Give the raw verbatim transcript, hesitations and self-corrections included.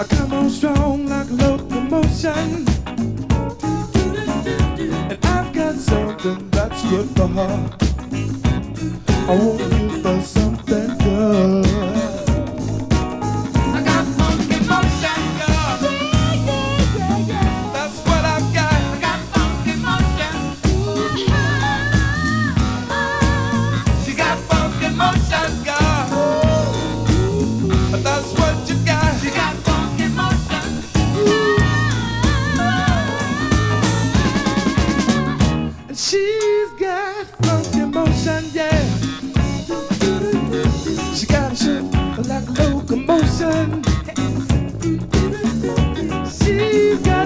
I come on strong like a locomotion, and I've got something that's good for her. I want you for something good. I got funky motion, girl. Yeah, yeah, yeah, yeah. That's what I've got. I got funky motion. You got funky motion, girl. That's what you got. You got funky motion. And she's got funky motion, yeah. She got a shit like a locomotion. She's got